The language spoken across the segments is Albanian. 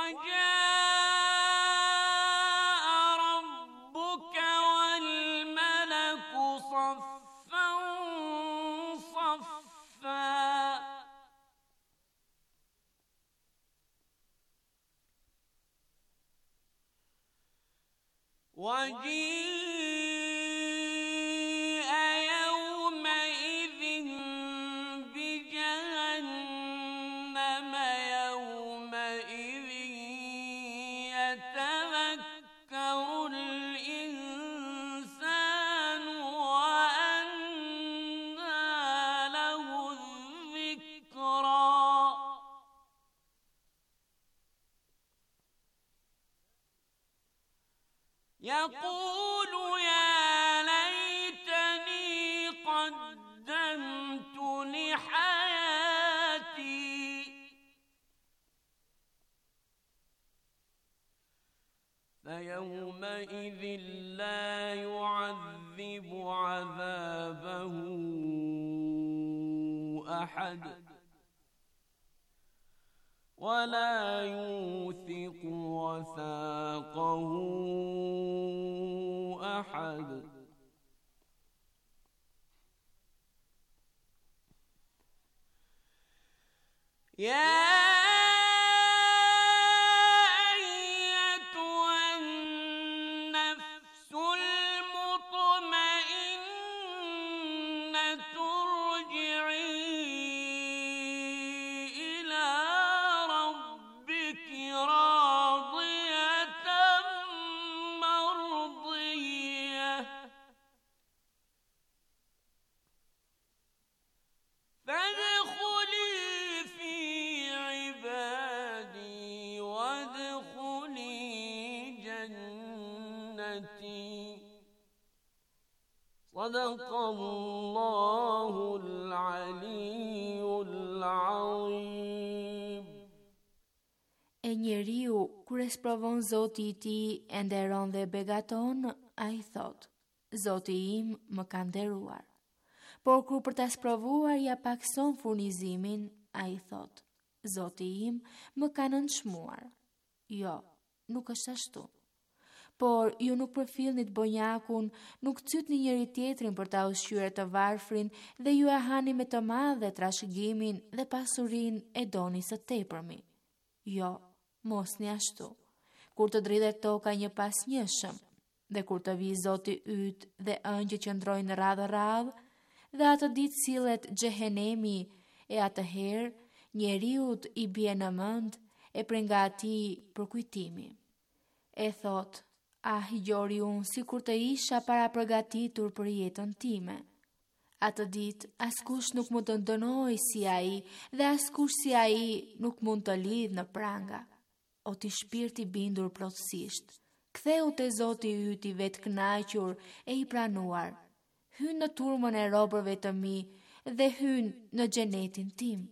ربك والملك صفا صفا وجيء يومئذ بجهنم يومئذ يتذكر الإنسان وأنى له الذكرى يقول يا ليتني قدمت لحياتي فيومئذ لا يعذب عذابه أحد ولا يوثق وثاقه أحد يا أيتها النفس المطمئنة ارجعي إلى ربك راضية مرضية فادخلي في عبادي وادخلي جنتي صدق الله العلي العظيم. E njeriu, kur e sprovon Zoti I tij e nderon dhe begaton, ai thot: Zoti im më ka nderuar. Por kur për ta sprovuar ja pakson furnizimin, ai thot: Zoti im më ka nënçmuar. Jo, nuk është ashtu. Por ju nuk përfillnit bonjakun, nuk cytni njëri tjetrin për ta ushqyer të varfrin dhe ju e hani me të madhe trashëgimin dhe pasurinë e doni së tepërmi. Jo, mos një ashtu. Kur të dridhet toka një pas njëshëm, dhe kur të vi Zoti yt dhe ëngjëjt që ndrojnë radhë, dhe atë ditë sillet xhehenemi, e atëherë njeriut I bie në mend e prej nga atij përkujtimi. E thot: Ah, gjori unë si kur të isha para përgatitur për jetën time. Atë ditë, askush nuk mund të ndënoj si ai, dhe askush si ai nuk mund të lidh në pranga. O ti shpirti bindur plotësisht, ktheu te Zoti yt I vetkënaqur e I pranuar. Hyn në turmën e robërve të mi dhe hyn në xhenetin tim.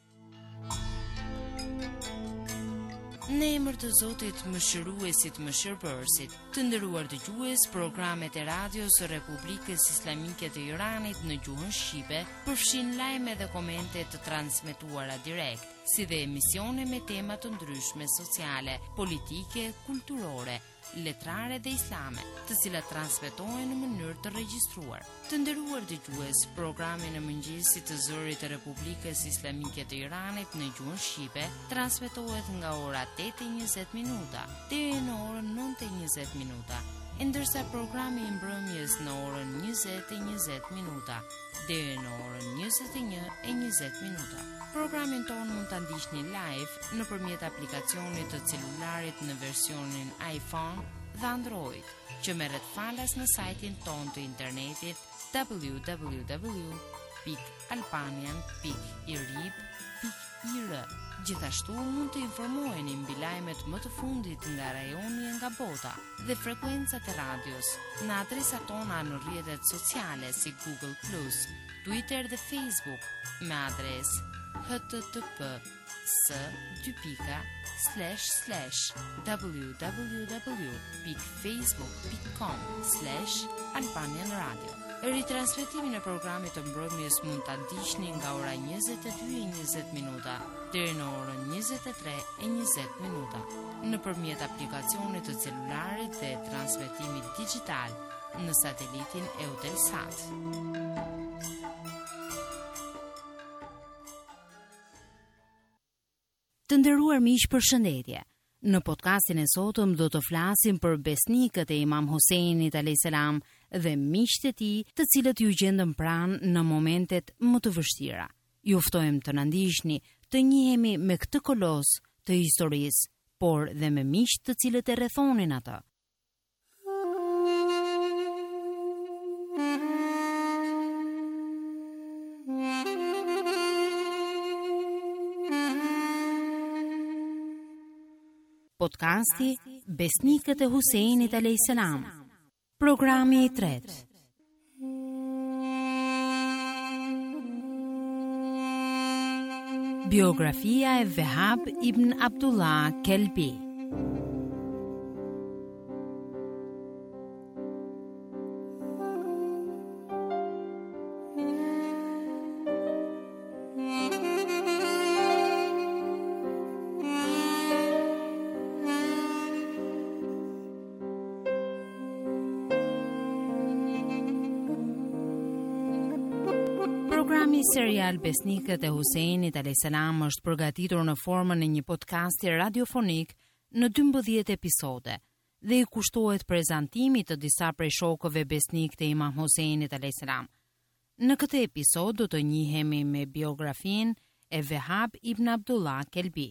Në emër të Zotit Mëshiruesit Mëshirbërësit, të nderuar dëgjues, programet e radios së Republikës Islamike të Iranit në gjuhën shqipe përfshin lajme dhe komente të transmetuara direkt, si dhe emisione me tema të ndryshme sociale, politike, kulturore, letrare dhe islame, të cilat transmetohen në mënyrë të regjistruar. Të nderuar dëgjues, programi në mëngjesit të zërit të Republikës Islamike të Iranit në gjuhën shqipe transmetohet nga ora 8:20 deri në orën 9:20, ndërsa programi I mbrëmjes në orën 20:20 deri në orën 21:20. Programin tonë mund ta ndiqni live nëpërmjet aplikacionit të celularit në versionin iPhone dhe Android, që merret falas në sajtin tonë të internetit www.albanian.irib.ir. Gjithashtu mund të informoheni mbi lajmet më të fundit nga rajoni e nga bota dhe frekuencat e radios në adresat tona në rrjetet sociale si Google+, Twitter dhe Facebook me adresë https://www.facebook.com/albanianradio. Ritransmetimin e programit të mbrëmjes mund ta ndiqni nga ora 22:20 deri në orën 23:20 nëpërmjet aplikacionit të celularit dhe transmetimit digjital në satelitin Eutelsat. Të nderuar miq, përshëndetje. Në podcastin e sotëm do të flasim për besnikët e Imam Huseinit a.s. dhe miqtë e tij, të cilët ju gjendën pranë në momentet më të vështira. Ju ftojmë të na ndiqni, të njihemi me këtë kolos të historisë, por dhe me miqtë të cilët e rrethonin atë. Podcasti Besnikët e Huseinit a.s. Programi i 3. Biografia e Wahab ibn Abdullah Kelbi. Programi serial Besnikët e Huseinit a.s. është përgatitur në formën e një podcasti radiofonik në 12 episode dhe i kushtohet prezantimit të disa prej shokëve besnik të Imam Huseinit a.s. Në këtë episod do të njihemi me biografinë e Wahab ibn Abdullah Kelbi.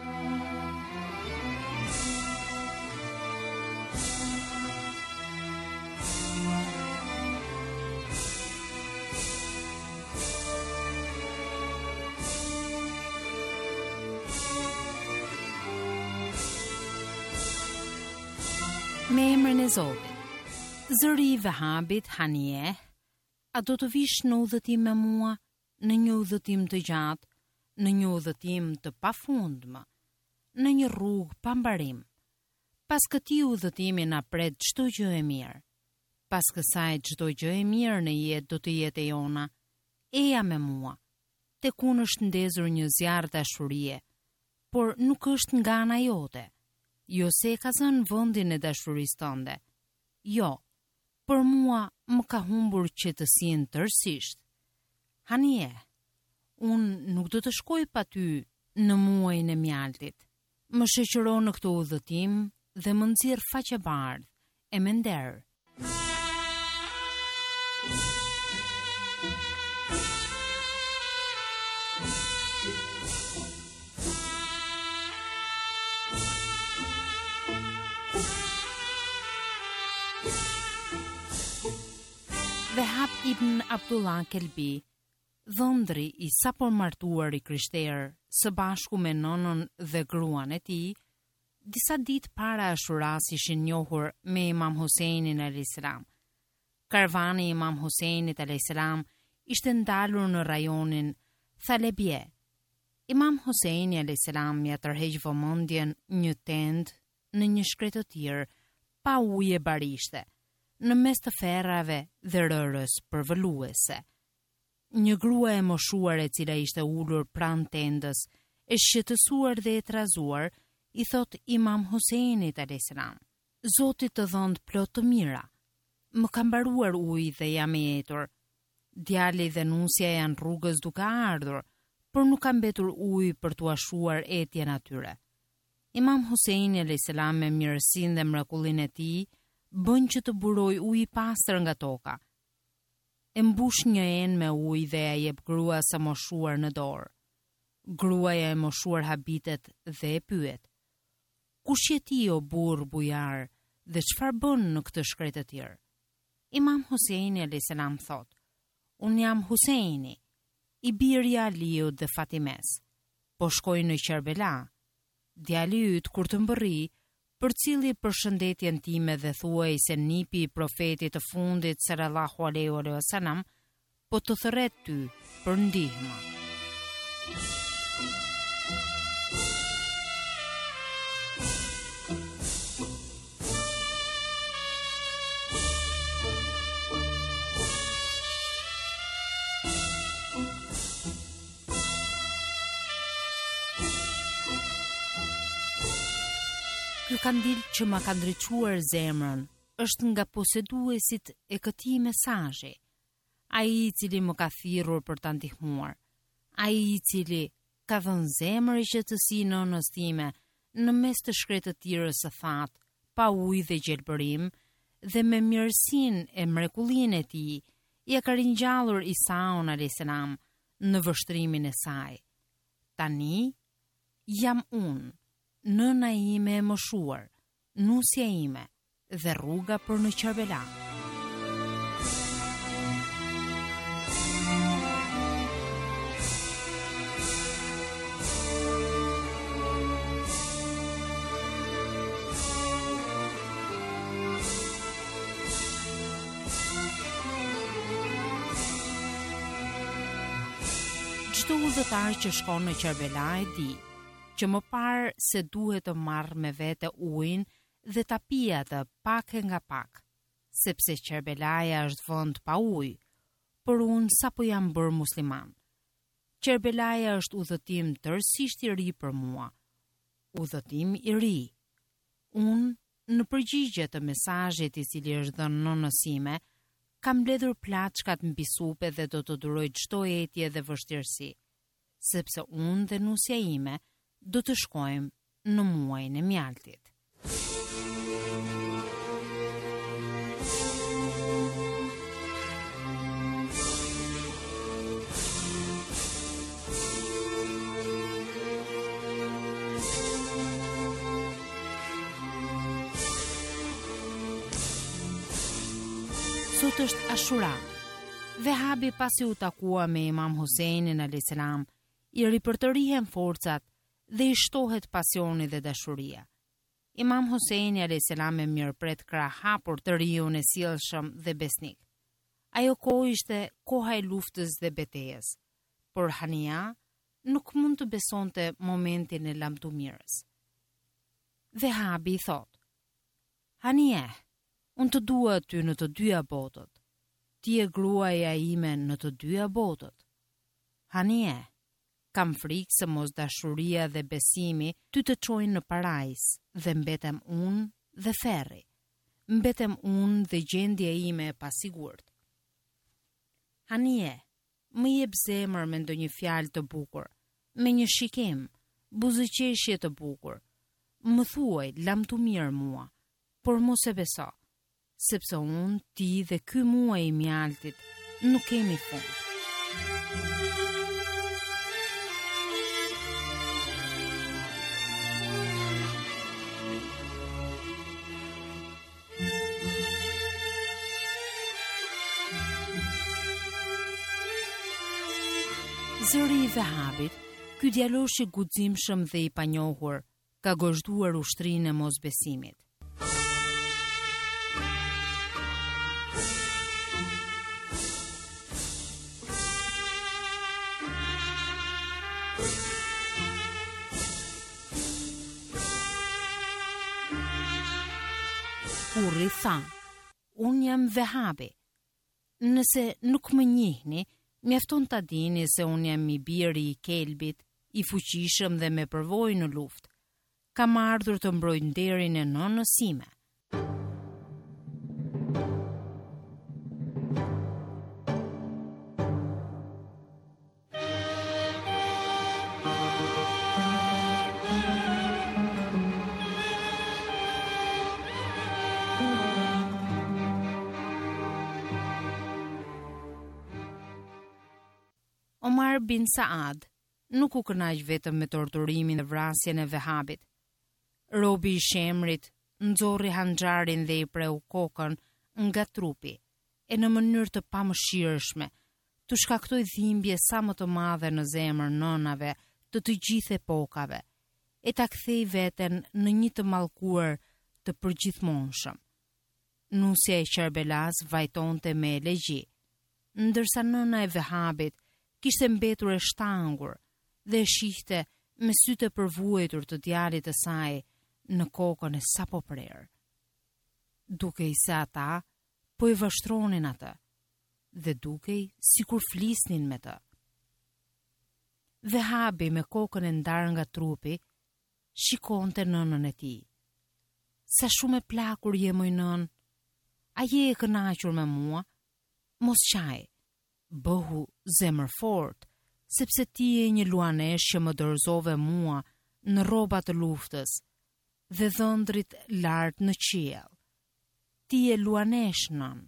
Me emrin e Zotit. Zëri i Wahabit Hanie, a do të vish në udhëtim me mua, në një udhëtim të gjatë, në një udhëtim të pafundëm, në një rrugë pa mbarim. Pas këtij udhëtimi na pret çdo gjë e mirë. Pas kësaj çdo gjë e mirë në jetë do të jetë e jona. Eja me mua. Tek unë është ndezur një zjarr dashurie, por nuk është nga ana jote. Jo se e ka zënë vendin e dashurisë tënde. Jo, për mua më ka humbur qetësinë tërësisht. Hanie, unë nuk do të shkoj pa ty në muajin e mjaltit. Më shoqëro në këtë udhëtim dhe më nxjerr faqebardh e me nder. Wahab ibn Abdullah Kelbi, dhëndri i sapo martuar i krishterë, së bashku me nënën dhe gruan e tij, disa ditë para Ashuras ishin njohur me Imam Huseinin a.s. Karvani i Imam Huseinit a.s. ishte ndalur në rajonin Thalebie. Imam Huseini a.s. ja tërheq vëmendjen një tend në një shkretëtir pa ujë e barishte, në mes të ferrave dhe rërës përvëluese. Një grua e moshuar e cila ishte ulur pranë tendës, e shqetësuar dhe e trazuar, i thot Imam Huseinit a.s. Zoti të dhënd plot të mira. Më ka mbaruar uji dhe jam i etur. Djali dhe nusja janë rrugës duke ardhur, por nuk ka mbetur ujë për t'u ashuar etjen atyre. Imam Huseini a.s. me mirësinë dhe mrekullinë e tij bën që të buroj ujë i pastër nga toka. E mbush një enë me ujë dhe ja jep gruas së moshuar në dorë. Gruaja e moshuar habitet dhe e pyet: "Kush je ti o burr bujar dhe çfarë bën në këtë shkretëtir?" Imam Huseini a.s. thot: "Unë jam Huseini, i birri i Aliut dhe Fatimes. Po shkoj në Kerbela. Djali yt kur të mbërri, përcilli përshëndetjen time dhe thuaj se nipi i profetit të fundit sallallahu alaihi wasallam po të thërret ty për ndihmë." Ju kanë dilë që ma ka ndriçuar zemrën është nga poseduesit e këtij mesazhi. Ai I cili më ka thirrur për ta ndihmuar. Ai I cili ka dhënë zemër e qetësi nënës time në mes të shkretëtirës së thatë, pa ujë dhe gjelbërim, dhe me mirësinë e mrekullinë e tij, ja ka ringjallur Isaun a.s. në vështrimin e saj. Tani jam unë, nëna ime e moshuar, nusja ime dhe rruga për në Kerbela. Çdo udhëtar që shkon në Kerbela e di që më parë se duhet të marrë me vete ujin dhe ta pijë atë pak e nga pak, sepse Kerbelaja është vend pa ujë, por unë sapo jam bërë musliman. Kerbelaja është udhëtim tërësisht I ri për mua, udhëtim I ri. Unë në përgjigje të mesazhit I cili është dhënë nënës sime, kam mbledhur plaçkat mbi supe dhe do të duroj çdo etje dhe vështirësi, sepse unë dhe nusja ime do të shkojmë në muajin e mjaltit. Sot është Ashura. Vehabi pasi u takua me Imam Husejnin a.s. I ripërtërihen forcat dhe I shtohet pasioni dhe dashuria. Imam Husejni a.s. e mirëpret krah hapur të riun e sjellshëm dhe besnik. Ajo kohë ishte koha e luftës dhe betejës, por Hania nuk mund të besonte momentin e lamtumirës. Vehabi I thot: Hania, unë të dua ty në të dyja botët. Ti e gruaja ime në të dyja botët. Hanie, kam frikë se mos dashuria dhe besimi ty të çojnë në parajs dhe mbetem unë dhe ferri. Mbetem unë dhe gjendja ime e pasigurt. Hanie, më jep zemër me ndonjë fjalë të bukur, me një shikim, buzëqeshje të bukur. Më thuaj, lamtumir mua, por mos e beso, sepse unë, ti dhe ky muaj I mjaltit nuk kemi fund. Zëri I Vehabit, ky djalosh I guximshëm dhe I panjohur, ka gozhduar ushtrinë e mosbesimit. Kurri tha: unë jam Vehabi. Nëse nuk më njihni, mjafton ta dini se unë jam I biri I Kelbit, I fuqishëm dhe me përvojë në luftë. Kam ardhur të mbroj nderin e nënës sime. Omar bin Saad nuk u kënaq vetëm me torturimin dhe vrasjen e Vehabit. Robi I shemrit nxorri hanxharin dhe I preu kokën nga trupi, e në mënyrë të pamëshirshme, të shkaktoi dhimbje sa më të madhe në zemër nënave të gjithë epokave, e ta kthei veten në një të mallkuar të përgjithmonshëm. Nusja e Kerbelas vajtonte me elegji, ndërsa nëna e Vehabit kishte mbetur e shtangur dhe shihte me sytë e përvuetur të djalit të saj në kokën e sapo prerë. Dukej se ata po I vështronin atë dhe dukej sikur flisnin me të. Vehabi me kokën e ndarë nga trupi shikonte nënën e tij. sa shumë e plakur je moj nën. A je e kënaqur me mua? Mos qaj, bëhu zemër fort, sepse ti je një luanesh që më dorëzove mua në rroba të luftës dhe dhëndrit lart në qiell. Ti je luanesh, nën.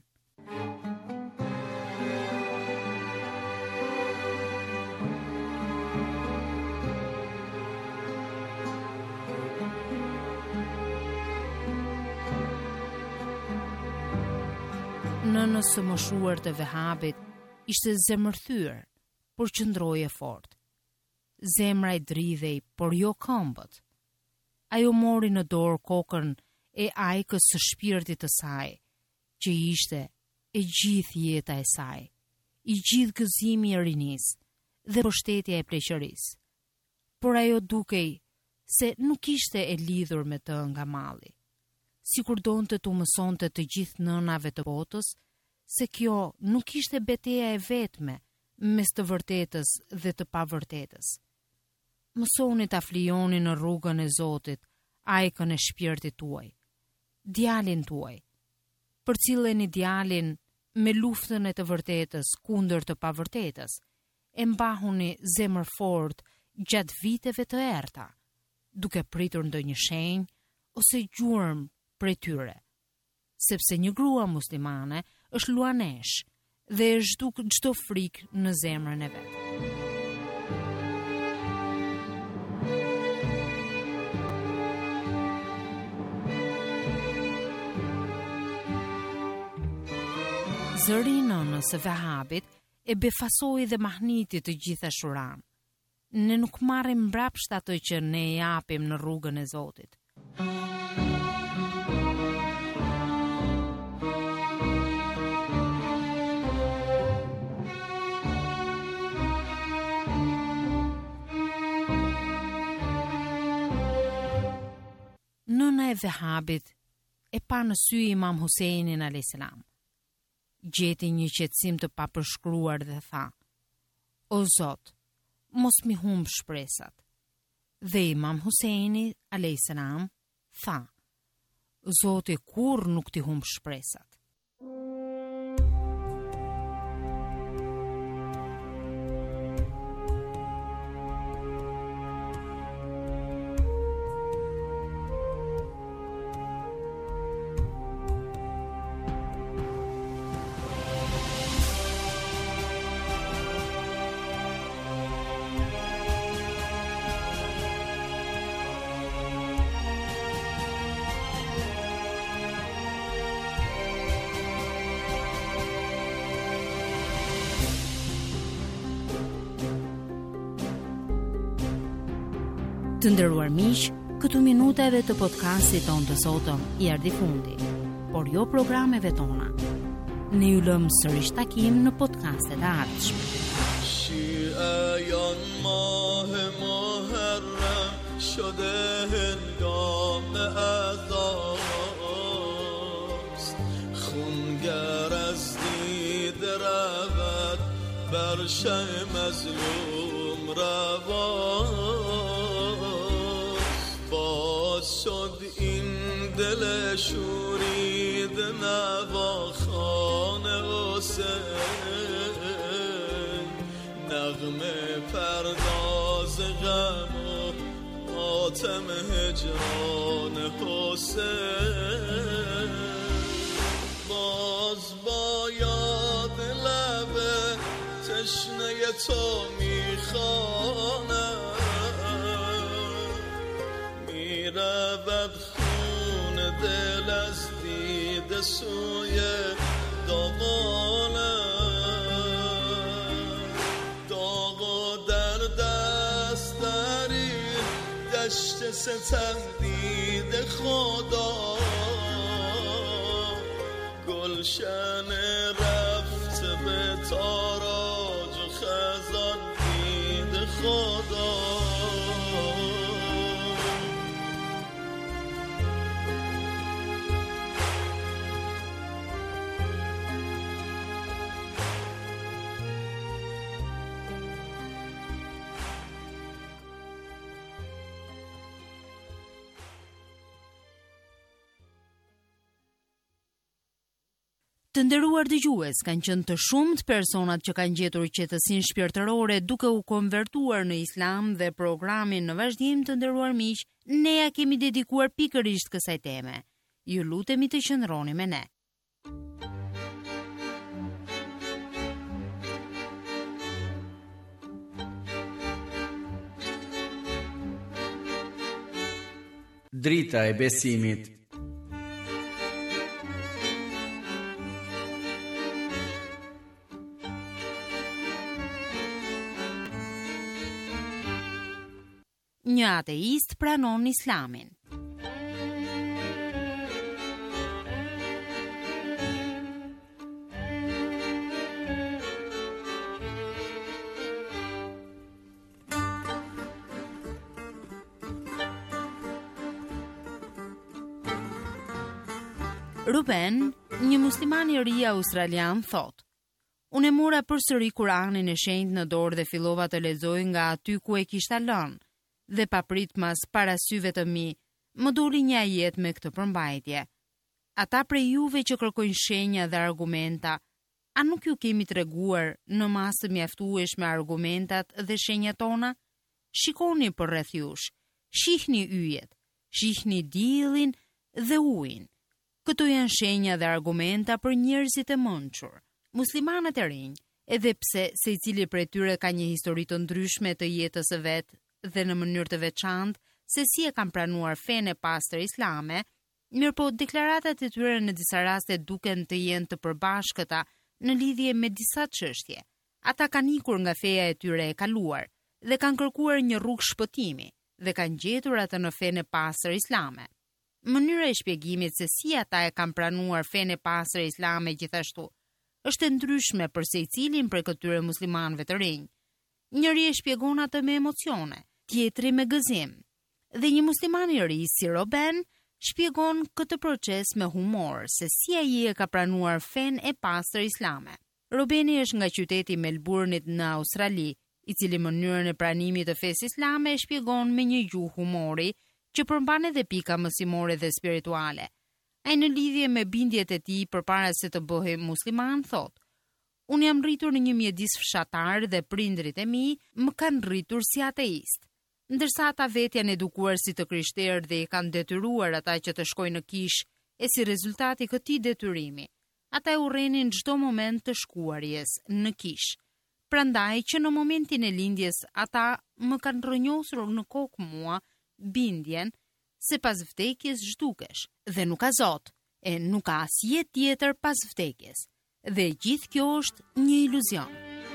Nënës së moshuar të Vehabit ishte zemërthyr, por qëndroi e fort. Zemra i dridhej, por jo këmbët. Ajo mori në dorë kokën e ajkës së shpirtit të saj, që ishte e gjithë jeta e saj, i gjithë gëzimi i rinis dhe mbështetja e pleqërisë. Por ajo dukej se nuk ishte e lidhur me të nga malli. Sikur donte t'u mësonte të gjithë nënave të botës se kjo nuk ishte betejë e vetme mes të vërtetës dhe të pavërtetës. Mësoni ta flijoni në rrugën e Zotit ajkën e shpirtit tuaj, djalin tuaj. Përcilleni djalin me luftën e të vërtetës kundër të pavërtetës. E mbahuni zemër fort gjatë viteve të errta, duke pritur ndonjë shenjë ose gjurmë prej tyre, sepse një grua muslimane është luanesh dhe e zhduk çdo frikë në zemrën e vet. Zëri i nënës së Vehabit e befasoi dhe mahniti të gjitha Shuran. Ne nuk marrim mbrapsht ato që ne e japim në rrugën e Zotit. Nëna e Vehabit e pa në sy Imam Huseinin a.s. Gjeti një qetësim të papërshkruar dhe tha: O Zot, mos mi humb shpresat. Dhe Imam Huseini a.s. tha: Zoti kur nuk ti humb shpresat. Të nderuar miq, këtu minutave të podcastit tonë të sotëm i erdhi fundi, por jo programeve tona. Ne ju lëmë sërish takim në podcastet e ardhshme. شیعیان ماه محرم شده هنگام عزاست خونگر از دید رود بر شه مظلوم رواست باز شد این دل شورید نواخوان حسین نغمه پرداز غم و ماتم هجران حسین باز با یاد لب تشنه تو میخوانم میرود خون دل از دید سوی دامانم دشت ستم دید خدا گلشن رفته به تاراج و خزان دید خدا Të nderuar dëgjues, kanë qenë të shumt personat që kanë gjetur qetësinë shpirtërore duke u konvertuar në Islam dhe programin në vazhdim të nderuar miq, ne ja kemi dedikuar pikërisht kësaj teme. Ju lutemi të qëndroni me ne. Drita e besimit. Një ateist pranon Islamin. Ruben, një musliman i ri australian, thot: "Unë e mora përsëri Kur'anin e shenjtë në dorë dhe fillova të lexoj nga aty ku e kishta lënë. Dhe paprit mas para syve të mi, më doli një ajet me këtë përmbajtje. Ata prej juve që kërkojnë shenja dhe argumenta, a nuk ju kemi treguar në masë mjaftueshme argumentat dhe shenjat tona? Shikoni për rreth jush, shihni yjet, shihni diellin dhe ujin. Këto janë shenja dhe argumenta për njerëzit e mençur. Muslimanët e rinj, edhe pse secili prej tyre ka një histori të ndryshme të jetës së vet dhe në mënyrë të veçantë se si e kanë pranuar fenë e pastër islame, mirëpo deklaratat e tyre në disa raste duken të jenë të përbashkëta në lidhje me disa çështje. Ata kanë ikur nga feja e tyre e kaluar dhe kanë kërkuar një rrugë shpëtimi dhe kanë gjetur atë në fenë e pastër islame. Mënyra e shpjegimit se si ata e kanë pranuar fenë e pastër islame gjithashtu është e ndryshme për secilin prej këtyre muslimanëve të rinj. Njëri e shpjegon atë me emocione, tjetri me gëzim. Dhe një musliman i ri si Ruben shpjegon këtë proces me humor, se si ai e ka pranuar fenë e pastër islame. Rubeni është nga qyteti Melbourne-it në Australi, i cili mënyrën e pranimit të fesë islame e shpjegon me një gjuhë humori që përmban edhe pika mësimore dhe spirituale. Ai në lidhje me bindjet e tij përpara se të bëhej musliman thotë: "Unë jam rritur në një mjedis fshatar dhe prindrit e mi më kanë rritur si ateist. Ndërsa ata vetë janë edukuar si të krishterë dhe i kanë detyruar ata që të shkojnë në kish, e si rezultati këtij detyrimi, ata e urrenin çdo moment të shkuarjes në kish. Prandaj që në momentin e lindjes ata më kanë rrënjosur në kokë mua bindjen se pas vdekjes zhdukesh dhe nuk ka Zot, e nuk ka as jetë tjetër pas vdekjes. Dhe gjithë kjo është një iluzion."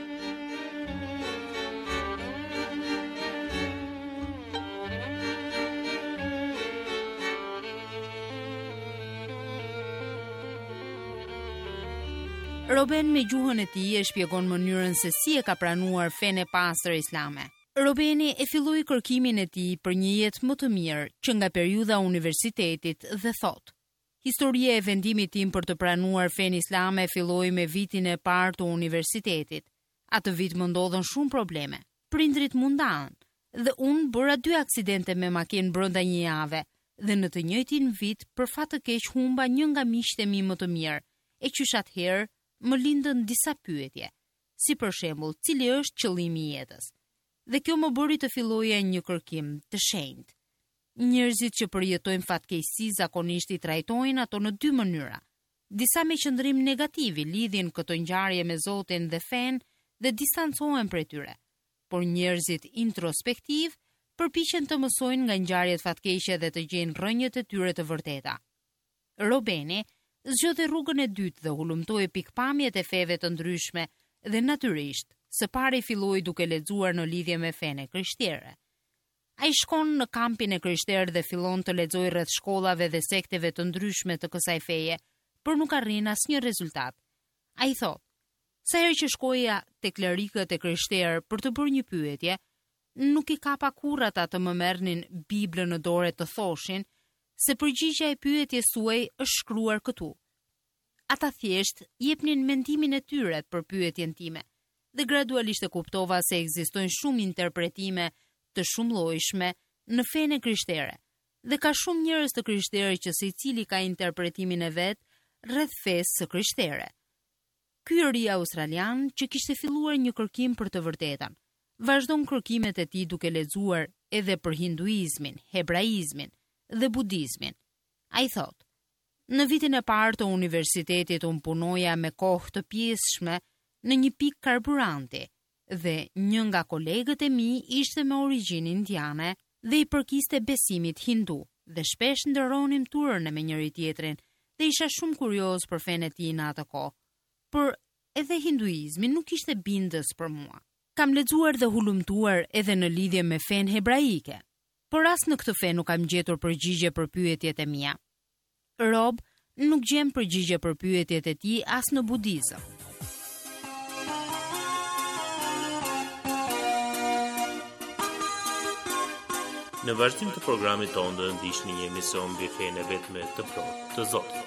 Ruben me gjuhën e tij e shpjegon mënyrën se si e ka pranuar fenë e pastër islame. Rubeni e filloi kërkimin e tij për një jetë më të mirë që nga periudha e universitetit dhe thot: "Historia e vendimit tim për të pranuar fenë islame filloi me vitin e parë të universitetit. Atë vit më ndodhen shumë probleme. Prindrit mundan dhe unë bëra 2 aksidente me makinë brenda një jave dhe në të njëjtin vit për fat të keq humba një nga miqtë e mi më të mirë. E qysh atëherë më lindën disa pyetje, si për shembull, cili është qëllimi i jetës. Dhe kjo më bëri të filloja një kërkim të shenjtë. Njerëzit që përjetojnë fatkeqësi zakonisht i trajtojnë ato në 2 mënyra. Disa me qëndrim negativ i lidhin këto ngjarje me Zotin dhe fenë dhe distancohen prej tyre. Por njerëzit introspektiv përpiqen të mësojnë nga ngjarjet fatkeqe dhe të gjejnë rrënjët e tyre të vërteta. Rubeni zgjodhi rrugën e dytë dhe hulumtoi pikpamjet e feve të ndryshme dhe natyrisht, së pari filloi duke lexuar në lidhje me fenë krishtere. Ai shkon në kampin e krishterë dhe fillon të lexojë rreth shkollave dhe sekteve të ndryshme të kësaj feje, por nuk arrin asnjë rezultat. Ai thotë: "Sa herë që shkoja tek klerikët e krishterë për të bërë një pyetje, nuk i kapa kurrë ata të më merrnin Biblën në dorë të thoshin se përgjigjja e pyetjes suaj është shkruar këtu. Ata thjesht jepnin mendimin e tyre për pyetjen time dhe gradualisht e kuptova se ekzistojnë shumë interpretime të shumëllojshme në fenë krishtere dhe ka shumë njerëz të krishterë që secili ka interpretimin e vet rreth fesë së krishtere. Ky ri australian që kishte filluar një kërkim për të vërtetën, vazhdon kërkimet e tij duke lexuar edhe për hinduizmin, hebraizmin dhe budizmin. Ai thotë: "Në vitin e parë të universitetit unë punoja me kohë të pjesshme në një pikë karburanti dhe një nga kolegët e mi ishte me origjinë indiane dhe i përkiste besimit hindu dhe shpesh ndërronim turne me njëri tjetrin dhe isha shumë kurioz për fenë e tij në atë kohë. Por edhe hinduizmi nuk ishte bindës për mua. Kam lexuar dhe hulumtuar edhe në lidhje me fenë hebraike, por as në këtë fe nuk kam gjetur përgjigje për pyetjet e mia. Rob nuk gjem përgjigje për pyetjet e tij as në budizëm." Në vazhdim të programit tonë do ndiqni një emision mbi fenë e vetme të plotë të Zotit.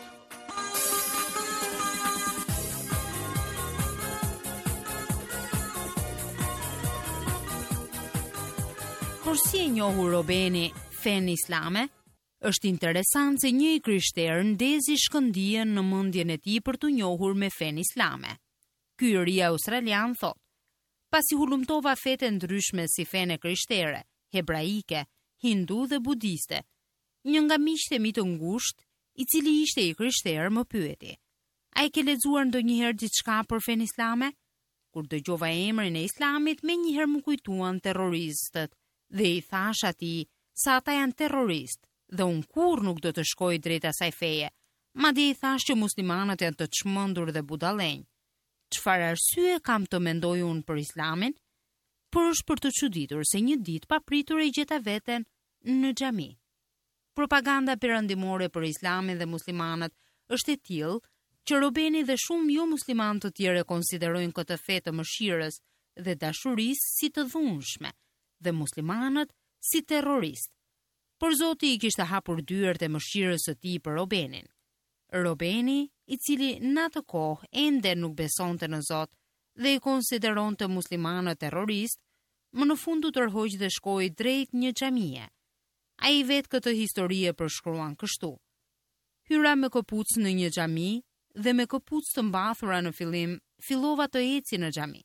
Por si e njohu Robeni fenë islame? Është interesant se një i krishterë ndezi shkëndijën në mendjen e tij për të njohur me fenë islame. Ky ri australian thotë: "Pasi hulumtova fete ndryshme si fenë krishtere, hebraike, hindu dhe budiste, një nga miqtë e mi të ngushtë, i cili ishte i krishterë, më pyeti: "A e ke lexuar ndonjëherë diçka për fenë islame?" Kur dëgjova emrin e islamit, menjëherë më kujtuan terroristët dhe i thash atij se ata janë terroristë dhe unë kur nuk do të shkoj drejt asaj feje. Madje i thash që muslimanët janë të çmendur dhe budallënj. Çfarë arsye kam të mendoj unë për islamin? Por është për të çuditur se një ditë papritur e gjeta veten në xhami. Propaganda perëndimore për islamin dhe muslimanët është e tillë që Robeni dhe shumë jo muslimanë të tjerë konsiderojnë këtë fe të mëshirës dhe dashurisë si të dhunshme dhe muslimanët si terroristë. Por Zoti i kishte hapur dyert e mëshirës së tij për Robenin. Robeni, i cili në atë kohë ende nuk besonte në Zot dhe i konsideronte muslimanët terroristë, më në fund u tërhoq dhe shkoi drejt një xhamie. Ai vetë këtë histori e përshkruan kështu: "Hyra me këpucë në një xhami dhe me këpucë të mbathura në fillim, fillova të eci në xhami.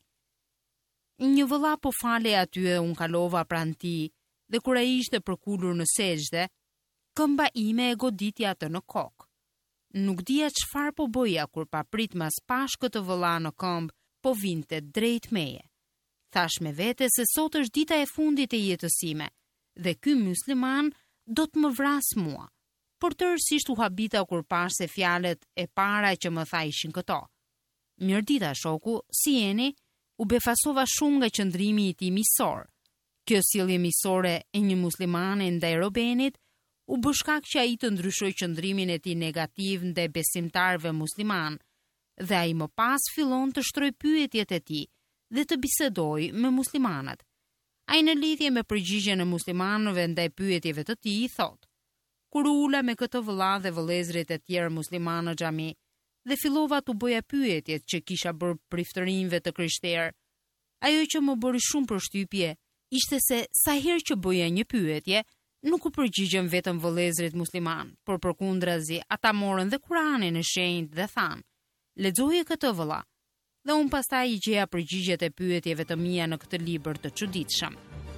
Një vëlla po falej aty e unë kalova pranë tij dhe kur ai ishte përkulur në sejdë, këmba ime e goditi atë në kokë. Nuk dija çfarë po bëja kur paprit mas pash këtë vëlla në këmbë po vinte drejt meje. Thash me vete se sot është dita e fundit e jetës sime dhe ky musliman do të më vras mua. Por tërësisht u habita kur pash se fjalët e para që më tha ishin këto: "Mirëdita shoku, si jeni?" U befasova shumë nga qëndrimi i tij miqësor. Kjo sjellje miqësore e një muslimane ndaj Robenit u bë shkak që ai të ndryshoi qëndrimin e tij negativ ndaj besimtarëve musliman dhe ai më pas fillon të shtroj pyetjet e tij dhe të bisedoj me muslimanët. Ai në lidhje me përgjigjen e muslimanëve ndaj pyetjeve të tij thotë: "Kur ula me këtë vëlla dhe vëllezërit e tjerë muslimanë në xhami dhe fillova të bëja pyetjet që kisha bërë priftërinjve të krishterë, ajo që më bëri shumë përshtypje ishte se sa herë që bëja një pyetje, nuk u përgjigjen vetëm vëllezërit musliman, por përkundrazi ata morën dhe Kuranin e shenjtë dhe thanë: "Lexoje këtë vëlla." Dhe unë pastaj i gjeja përgjigjet e pyetjeve të mia në këtë libër të çuditshëm.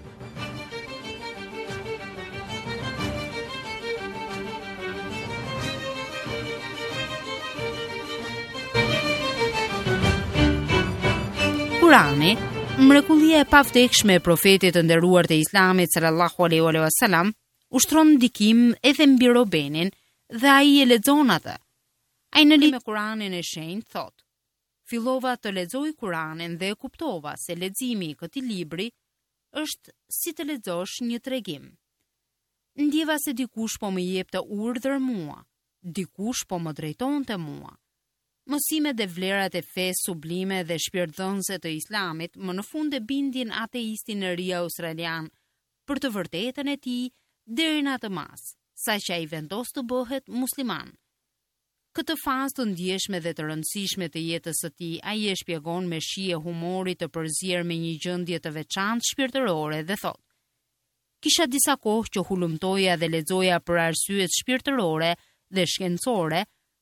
Kurani, mrekullia e pavdekshme e profetit të nderuar të Islamit sallallahu alaihi wasallam, ushtron ndikim edhe mbi Robenin dhe ai e lexon atë. Ai në lidhje me Kuranin e shenjtë thotë: "Fillova të lexoj Kuranin dhe e kuptova se leximi i këtij libri është si të lexosh një tregim. Ndjeva se dikush po më jepte urdhër mua, dikush po më drejtonte mua. Mësimet dhe vlerat e fesë sublime dhe shpirtdhënëse të Islamit më në fund e bindin ateistin e ri australian për të vërtetën e tij deri në atë mas, saqë ai vendos të bëhet musliman. Këtë fazë të ndjeshme dhe të rëndësishme të jetës së tij ai e shpjegon me shije humori të përzier me një gjendje të veçantë shpirtërore dhe thotë: "Kisha disa kohë që hulumtoja dhe lexoja për arsyet shpirtërore dhe shkencore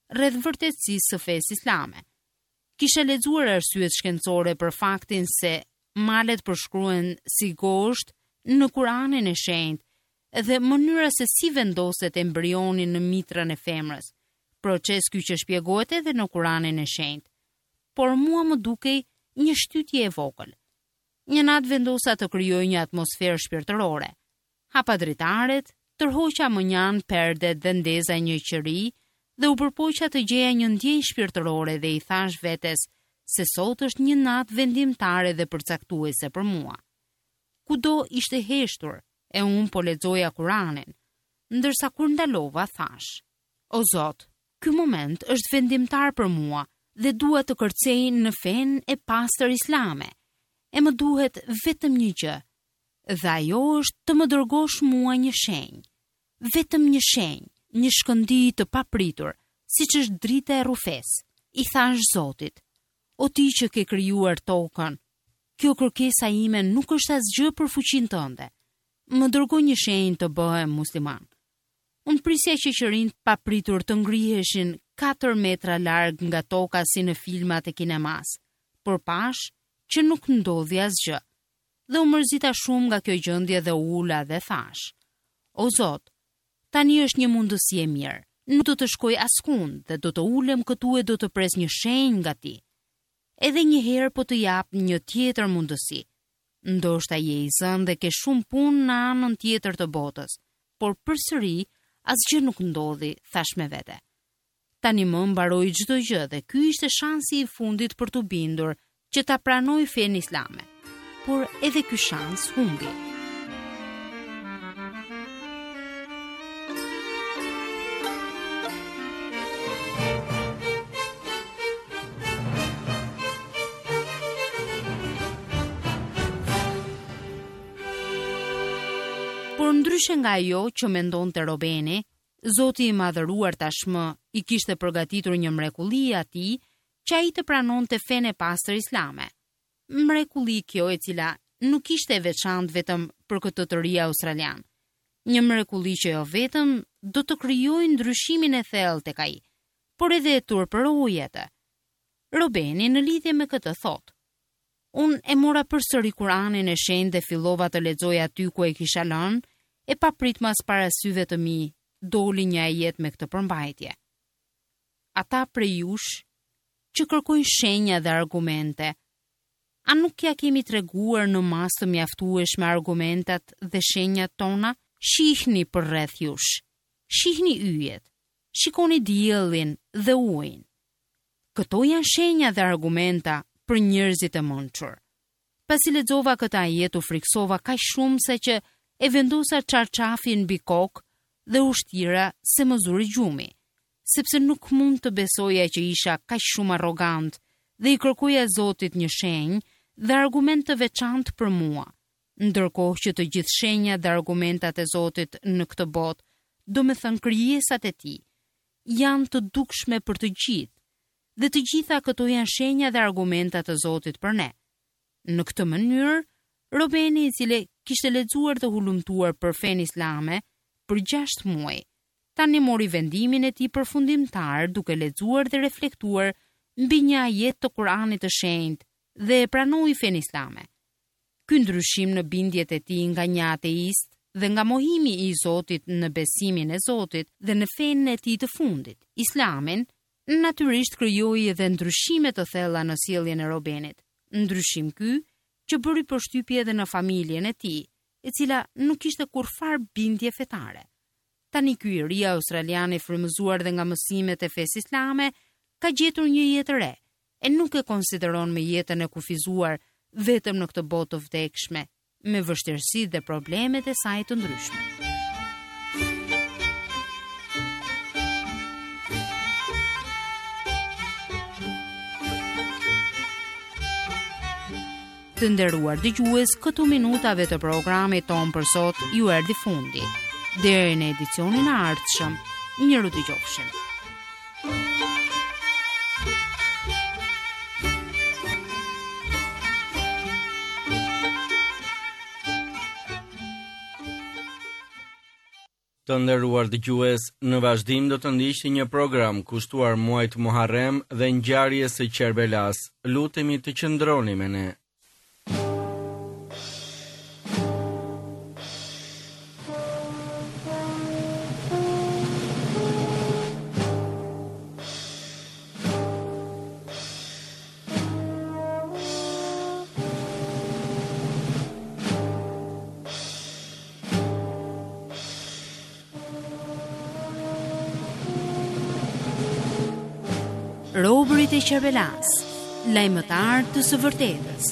rreth vërtetësisë së fesë islame. Kisha lexuar arsyet shkencore për faktin se malet përshkruhen si gosht në Kuranin e Shenjtë dhe mënyra se si vendoset embrioni në mitrën e femrës. Proces ky që shpjegohet edhe në Kuranin e Shenjtë. Por mua më dukej një shtytje e vogël. Një natë vendosa të krijoj një atmosferë shpirtërore. Hapa dritaret, tërhoqa mënjan perdet dhe ndeza një qëri dhe u përpoqa të gjeja një ndjenjë shpirtërore dhe i thash vetes se sot është një natë vendimtare dhe përcaktuese për mua. Kudo ishte heshtur e unë po lexoja Kuranin, ndërsa kur ndalova thash: O Zot, ky moment është vendimtar për mua dhe dua të kërcej në fen e pastër islame. E më duhet vetëm një gjë, dhe ajo është të më dërgosh mua një shenjë. Vetëm një shenjë, një shkëndi të papritur, siç është drita e rrufes. I thash Zotit: O ti që ke krijuar tokën, kjo kërkesa ime nuk është asgjë për fuqinë tënde. Më dërgoj një shenjë të bëhem musliman. Unë prisja që qërinjtë papritur të ngriheshin 4 metra larg nga toka si në filmat e kinemas, por pash që nuk ndodhi asgjë. Dhe u mërzita shumë nga kjo gjendje dhe ula dhe thash: O Zot, tani është një mundësi e mirë. Nuk do të shkoj askund dhe do të ulem këtu e do të pres një shenjë nga ti. Edhe një herë po të jap një tjetër mundësi. Ndoshta je i zënë dhe ke shumë punë në anën tjetër të botës, por përsëri asgjë nuk ndodhi, thash me vete. Tani më mbaroi çdo gjë dhe ky ishte shansi i fundit për të bindur që ta pranoj fenë islame. Por edhe ky shans humbi. Por ndryshe nga ajo që mendonte Robeni, Zoti i madhëruar tashmë i kishte përgatitur një mrekulli atij që ai të pranonte fenë e pastër islame. Mrekulli kjo e cila nuk ishte e veçantë vetëm për këtë të ri australian. Një mrekulli që jo vetëm do të krijojë ndryshimin e thellë tek ai, por edhe e turpëroi atë. Robeni në lidhje me këtë thotë: Unë e mora përsëri Kuranin e Shenjtë dhe fillova të lexoj aty ku e kisha lënë, e papritmas para syve të mi doli një ajet me këtë përmbajtje. Ata prej jush që kërkojnë shenja dhe argumente, a nuk ja kemi treguar në mas të mjaftueshme argumentat dhe shenjat tona? Shihni përreth jush, shihni yjet, shikoni diellin dhe ujin. Këto janë shenja dhe argumenta për njerëzit e mençur. Pasi lexova këtë ajet u friksova kaq shumë se që e vendosa çarçafin mbi kokë dhe ushtira se më zuri gjumi, sepse nuk mund të besoja që isha kaq shumë arrogant dhe i kërkoja Zotit një shenjë dhe argument të veçantë për mua, ndërkohë që të gjithë shenjat dhe argumentat e Zotit në këtë botë, domethënë krijesat e tij, janë të dukshme për të gjithë, dhe të gjitha këto janë shenja dhe argumentat të Zotit për ne. Në këtë mënyrë, Robeni, i cili kishte lexuar dhe hulumtuar për fenë islame për 6 muaj, tani mori vendimin e tij përfundimtar duke lexuar dhe reflektuar mbi një ajet të Kuranit të Shenjtë dhe e pranoi fenë islame. Ky ndryshim në bindjet e tij nga një ateist dhe nga mohimi i Zotit në besimin e Zotit dhe në fenë e tij të fundit, islamin, natyrisht krijoi edhe ndryshime të thella në sjelljen e Robenit. Ndryshim ky që bëri përshtypje edhe në familjen e tij, e cila nuk kishte kurfar bindje fetare. Tani ky i ri australian i frymëzuar dhe nga mësimet e fesë islame ka gjetur një jetë re e nuk e konsideron me jetën e kufizuar vetëm në këtë botë të vdekshme, me vështirësitë dhe problemet e saj të ndryshme. Të nderuar dëgjues, këtu minutave të programit ton për sot ju erdhi fundi. Deri në edicionin e ardhshëm, miru dëgjofshim. Të nderuar dëgjues, në vazhdim do të ndiqni një program kushtuar muajit Muharrem dhe ngjarjes së Kerbelas. Lutemi të qëndroni me ne. Robërit e Kerbelas, lajmëtar të së vërtetës.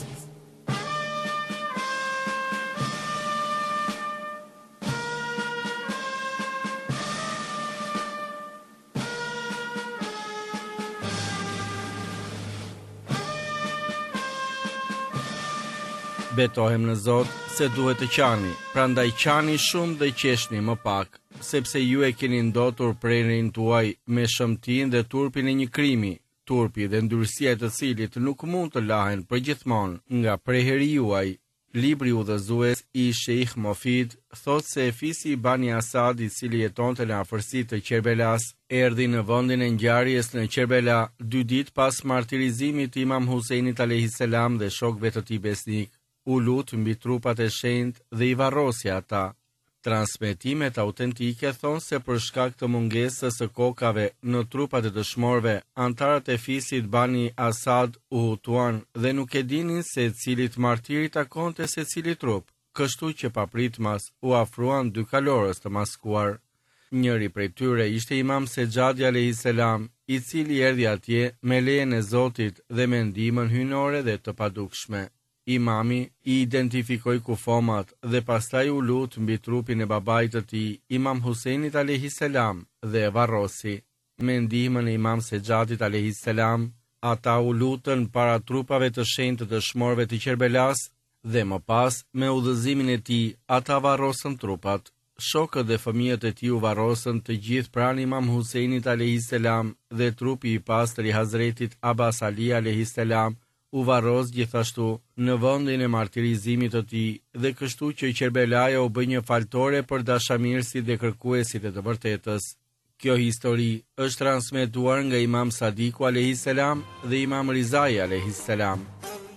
Betohem në Zot se duhet të qani, prandaj qani shumë dhe qeshni më pak, sepse ju e keni ndotur prerjen tuaj me shëmtinë dhe turpin e një krimi, turpi dhe ndyrësia e të cilit nuk mund të lahen përgjithmonë nga preheri juaj. Libri udhëzues i Sheikh Mofid thot se fisi i Bani Asad, i cili jetonte në afërsitë të Kerbelas, erdhi në vendin e ngjarjes në Kerbela 2 ditë pas martirizimit të Imam Huseinit alayhis salam dhe shokëve të tij besnik. U lut mbi trupat e shenjtë dhe i varrosi ata. Transmetimet autentike thonë se për shkak të mungesës së kokave në trupat e dëshmorëve, antarët e fisit Bani Asad u hutuan dhe nuk e dinin se cilit martiri takonte se cili trup, kështu që papritmas u afruan 2 kalorës të maskuar. Njëri prej tyre ishte Imam Sejadi alayhis salam, i cili erdhi atje me lejen e Zotit dhe me ndihmën hyjnore dhe të padukshme. Imami i identifikoi kufomat dhe pastaj u lut mbi trupin e babait të tij, Imam Huseinit alayhis salam, dhe e varrosi. Me ndihmën e Imam Sejadit alayhis salam, ata u lutën para trupave të shenjtë të dëshmorëve të Kerbelas dhe më pas, me udhëzimin e tij, ata varrosën trupat. Shokët dhe fëmijët e tij u varrosën të gjithë pranë Imam Huseinit alayhis salam dhe trupi i pastër i Hazretit Abbas Ali alayhis salam u varros gjithashtu në vendin e martirizimit të tij dhe kështu që Kerbelaja u bë një faltore për dashamirësit dhe kërkuesit e të vërtetës. Kjo histori është transmetuar nga Imam Sadiku alayhis salam dhe Imam Rizai alayhis salam.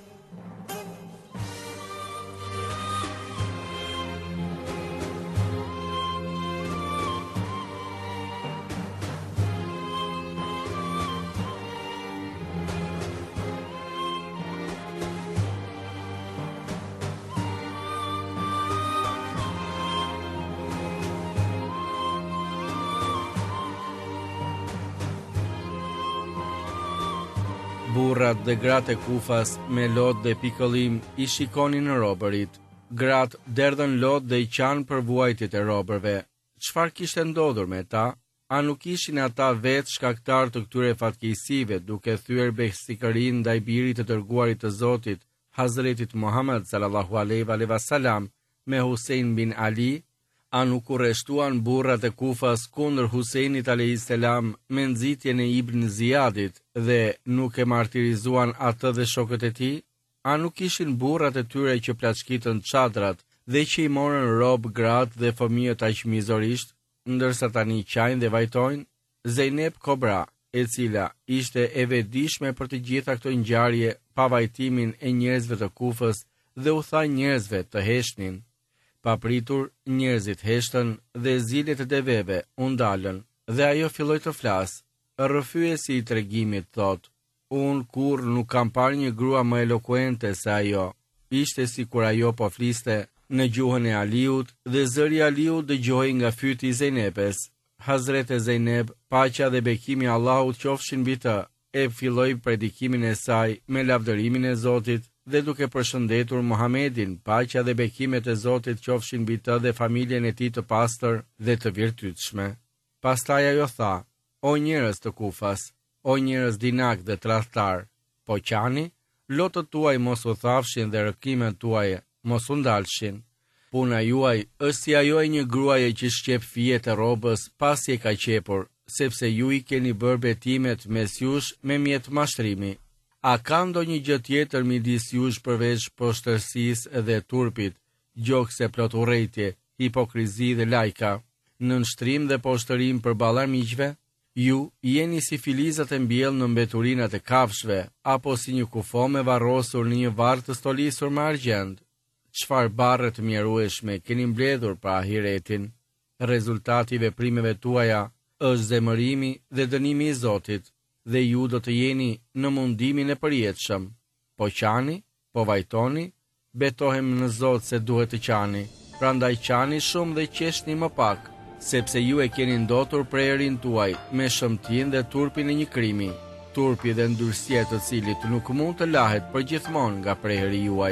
Burrat dhe gratë e Kufas me lot dhe pikëllim i shikonin në robërit. Gratë derdhën lot dhe i qanë për vuajtjet e robërve. Çfarë kishte ndodhur me ta? A nuk ishin ata vetë shkaktar të këtyre fatkeqësive, duke thyer besikërinë ndaj birit të dërguarit të Zotit, Hazretit Muhammed sallallahu alaihi wasallam, me Husein bin Ali? A nuk u rreshtuan burrat e Kufas kundër Huseinit alayhis salam me nxitjen e Ibn Ziyadit dhe nuk e martirizuan atë dhe shokët e tij? A nuk ishin burrat e tyre që plaçkitën çadrat dhe që i morën rob gratë dhe fëmijët aq mizorisht, ndërsa tani qajnë dhe vajtojnë? Zeynep Kobra, e cila ishte e vetëdijshme për të gjitha këto ngjarje, pa vajtimin e njerëzve të Kufës dhe u tha njerëzve të heshnin. Papritur, njerëzit heshtën dhe zilet e deveve u ndalën dhe ajo filloi të flasë. Rrëfyesi i tregimit thot: "Unë kurrë nuk kam parë një grua më elokuente se ajo." Ishte sikur ajo po fliste në gjuhën e Aliut dhe zëri i Aliut dëgjohej nga fyti i Zeynepes. Hazreti Zeynep, paqja dhe bekimi i Allahut qofshin mbi të, e filloi predikimin e saj me lavdërimin e Zotit dhe duke përshëndetur Muhamedin, paqja dhe bekimet e Zotit qofshin mbi të dhe familjen e tij të pastër dhe të virtytshme. Pastaj ajo tha: "O njerëz të Kufas, o njerëz dinak dhe tradhtar, po qani, lotët tuaj mos u thafshin dhe rëkimet tuaj mos u ndalshin. Puna juaj është si ajo e një gruaje që shqep fijet e robës pasi e ka qepur, sepse ju i keni bërë betimet mes jush me mjet mashtrimi. A ka ndonjë gjë tjetër midis jush përveç poshtërsisë dhe turpit, gjokse plot urrëtie, hipokrizi dhe lajka? në nështrim dhe poshtërim përballë armiqve, ju jeni si filizat e mbjellë në mbeturinat e kafshëve, apo si një kufo me varrosur në një varr të stolisur me argjend. Çfarë barre të mjerueshme keni mbledhur për ahiretin? Rezultati i veprimeve tuaja është zemërimi dhe dënimi i Zotit, dhe ju do të jeni në mundimin e përjetshëm. Po qani, po vajtoni, betohem në Zot se duhet të qani, prandaj qani shumë dhe qeshni më pak, sepse ju e keni ndotur prerin tuaj me shëmtin dhe turpin e një krimi, turpi dhe ndyrësia të cilit nuk mund të lahet përgjithmonë nga preri juaj.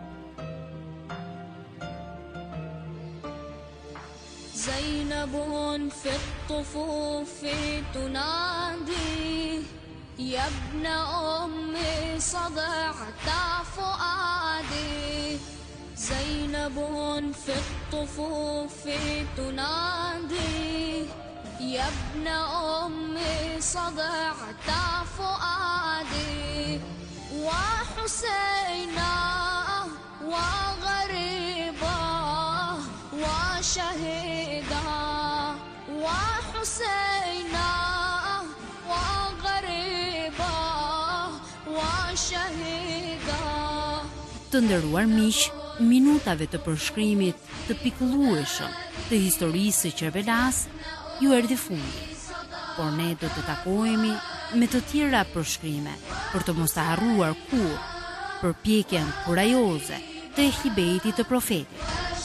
زينب في الطفوف تنادي يا ابن أمي صدعت فؤادي زينب في الطفوف تنادي يا ابن أمي صدعت فؤادي وحسينا وغريبا وشهيدا وحسينا وغريبا وشهيدا. Të nderuar miq, minutave të përshkrimit të pikëllueshëm të historisë së Qerbelas ju erdhi fundi. Por ne do të takohemi me të tjera përshkrime për të mos të harruar kur përpjekjen kurajoze të Ehlibetit të profetit.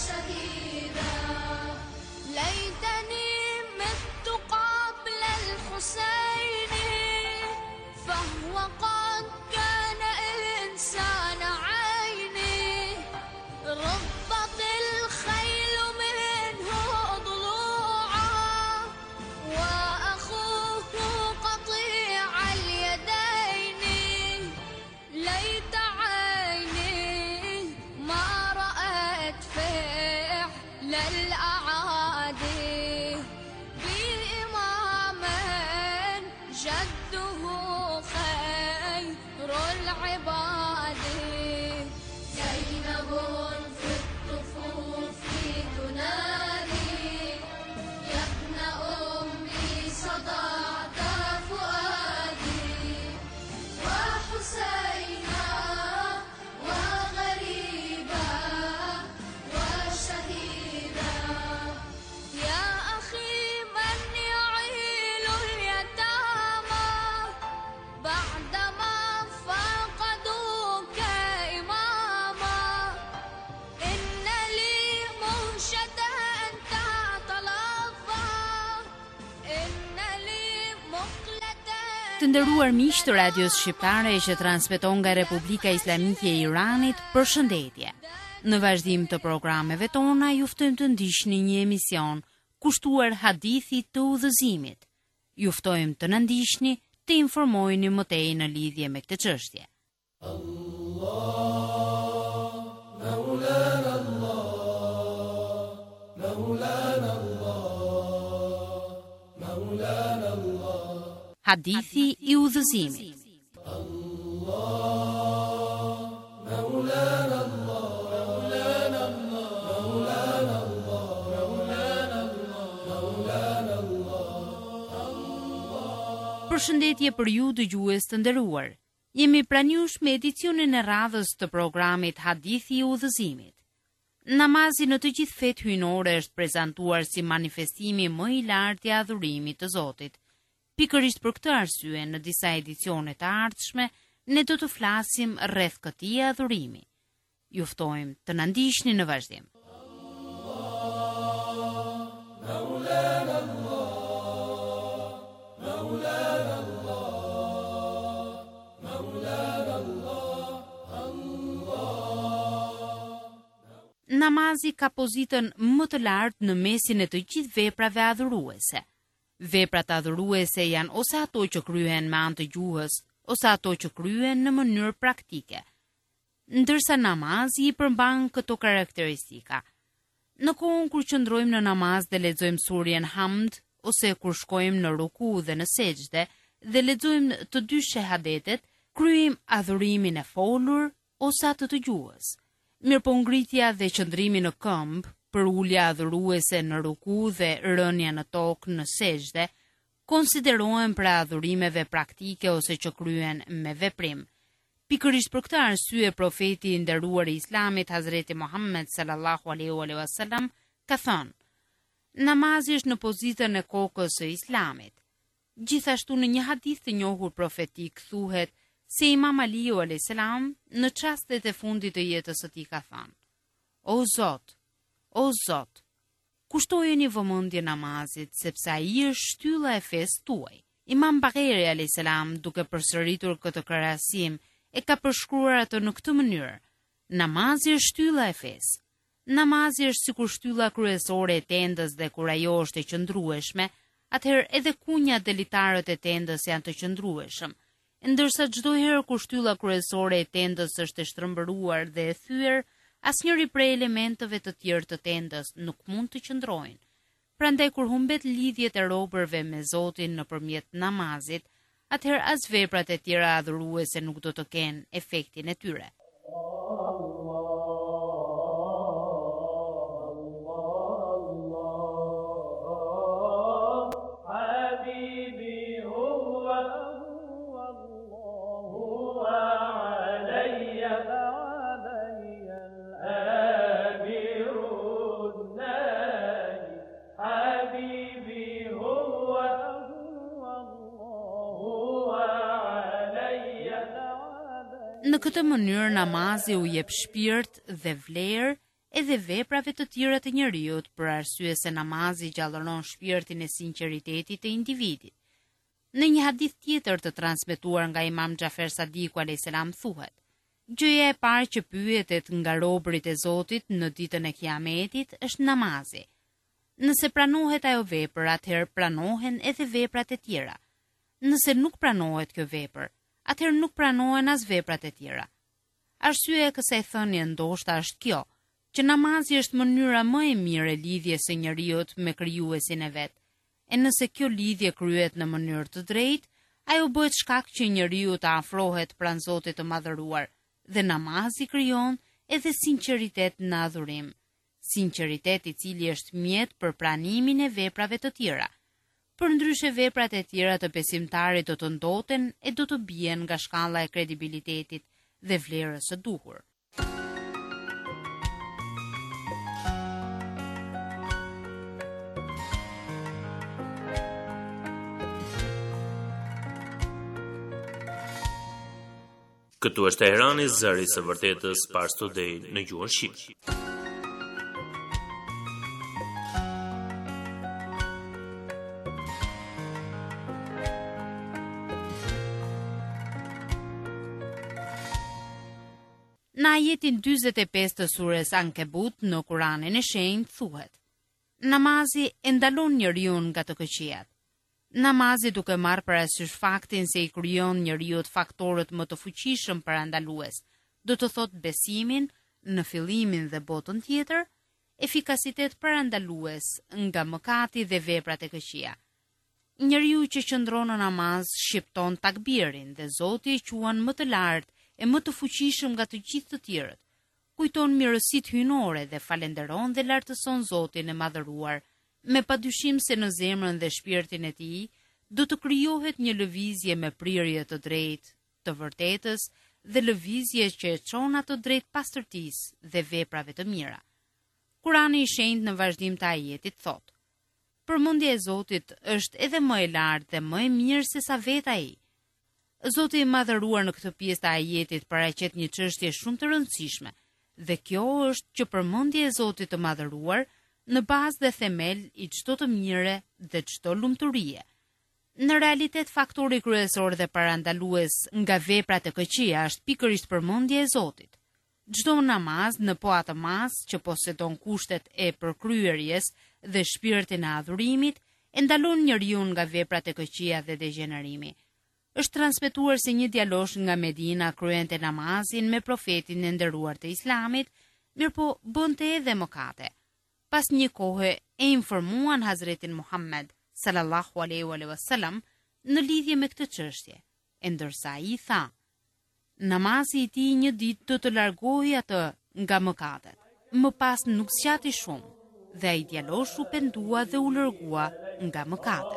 Të nderuar miq të radios shqiptare që transmeton nga Republika Islamike e Iranit, përshëndetje. Në vazhdim të programeve tona ju ftojmë të ndiqni një emision kushtuar hadithit të udhëzimit. Ju ftojmë të na ndiqni, të informoheni më tej në lidhje me këtë çështje. Hadithi i udhëzimit. Përshëndetje për ju dëgjues të nderuar. Jemi pranë jush me edicionin e radhës të programit Hadithi i udhëzimit. Namazi në të gjithë fetë hyjnore është prezantuar si manifestimi më i lartë i adhurimit të Zotit. Pikërisht për këtë arsye, në disa edicione të ardhshme, ne do të flasim rreth këtij adhurimi. Ju ftojmë të na ndiqni në vazhdim. Namazi ka pozitën më të lartë në mesin e të gjithë veprave adhuruese. Veprat adhuruese janë ose ato që kryhen me anë të gjuhës, ose ato që kryhen në mënyrë praktike. Ndërsa namazi i përmban këto karakteristika. Në kohën kur qëndrojmë në namaz dhe lexojmë surjen Hamd, ose kur shkojmë në ruku dhe në sejdë dhe lexojmë të dy shahadetet, kryejmë adhurimin e folur ose atë të gjuhës. Mirëpongritja dhe qëndrimi në këmbë për ulja adhuruese në ruku dhe rënja në tokë në sejdë, konsiderohen për adhurimeve praktike ose që kryen me veprim. Pikërisht për këtë arsye profeti i nderuar i Islamit Hazreti Muhammed sallallahu alaihi wasallam ka thënë: namazi është në pozitën e kokës së Islamit. Gjithashtu në një hadith të njohur profetik thuhet se Imam Aliu alayhis salam në çastet e fundit të jetës së tij ka thënë: O Zot, kushtojeni vëmendje namazit, sepse ai është shtylla e fesë tuaj. Imam Bagheri alayhis salam, duke përsëritur këtë krahasim, e ka përshkruar atë në këtë mënyrë: namazi është shtylla e fesë. Namazi është sikur shtylla kryesore e tendës dhe kur ajo është e qëndrueshme, atëherë edhe kunjat dhe litarët e tendës janë të qëndrueshëm. Ndërsa çdo herë kur shtylla kryesore e tendës është e shtrëmbëruar dhe e thyer, asnjëri prej elementeve të tjerë të tendës nuk mund të qëndrojnë. Prandaj kur humbet lidhjet e robërve me Zotin nëpërmjet namazit, atëherë as veprat e tjera adhuruese nuk do të kenë efektin e tyre. Në këtë mënyrë namazi u jep shpirt dhe vlerë edhe veprave të tjera të njeriut, për arsye se namazi gjallëron shpirtin e sinqeritetit të individit. Në një hadith tjetër të transmetuar nga Imam Xhafer Sadiku alayhis salam thuhet: gjëja e parë që pyetet nga robërit e Zotit në ditën e Kiametit është namazi. Nëse pranohet ajo vepër, atëherë pranohen edhe veprat e tjera. Nëse nuk pranohet kjo vepër, atëherë nuk pranohen as veprat e tjera. Arsyeja e kësaj thënie ndoshta është kjo, që namazi është mënyra më e mirë e lidhjes së njeriut me krijuesin e vet. E nëse kjo lidhje kryhet në mënyrë të drejtë, ajo bëhet shkak që njeriu të afrohet pranë Zotit të madhëruar, dhe namazi krijon edhe sinqeritet në adhurim. Sinqeritet i cili është mjet për pranimin e veprave të tjera. Përndryshe veprat e tjera të besimtarit do të ndoten e do të bien nga shkalla e kredibilitetit dhe vlerës së duhur. Këtu është Teherani, zëri i vërtetës, Pars Today në gjuhën shqipe. Në ajetin 45 të surës Ankebut në Kuranin e Shenjtë thuhet: namazi e ndalon njeriu nga të këqijat. Namazi duke marrë parasysh faktin se i krijon njeriu faktorët më të fuqishëm parandalues, do të thotë besimin në fillimin dhe botën tjetër, efikasitet parandalues nga mëkati dhe veprat e këqija. Njeriu që qëndron në namaz shqipton takbirin dhe Zoti e quan më të lartë e më të fuqishëm nga të gjithë të tjerët. Kujton mirësitë hyjnore dhe falenderon dhe lartëson Zotin e madhëruar, me padyshim se në zemrën dhe shpirtin e tij do të krijohet një lëvizje me prirje të drejtë, të vërtetës dhe lëvizje që e çon ato drejt pastërtisë dhe veprave të mira. Kurani i Shenjtë në vazhdim të ajetit thotë: përmendja e Zotit është edhe më e lartë dhe më e mirë se sa vetë ai. Zoti i madhëruar në këtë pjesë të ajetit paraqet një çështje shumë të rëndësishme, dhe kjo është që përmendja e Zotit të madhëruar në bazë dhe themel i çdo të mire dhe çdo lumturie. Në realitet faktori kryesor dhe parandalues nga veprat e këqija është pikërisht përmendja e Zotit. Çdo namaz në po atë mas që posedon kushtet e përkryerjes dhe shpirtin e adhurimit e ndalon njeriu nga veprat e këqija dhe degenerimi. Është transmetuar se një djalosh nga Medina kryente namazin me profetin e nderuar të Islamit, mirëpo bënte edhe mëkate. Pas një kohe e informuan Hazretin Muhammed sallallahu alaihi wasallam në lidhje me këtë çështje, e ndërsa ai tha: namazi i tij një ditë do të largojë atë nga mëkatet. Më pas nuk zgjati shumë. dhe ai djaloshu pendua dhe u lërgua nga mëkatet.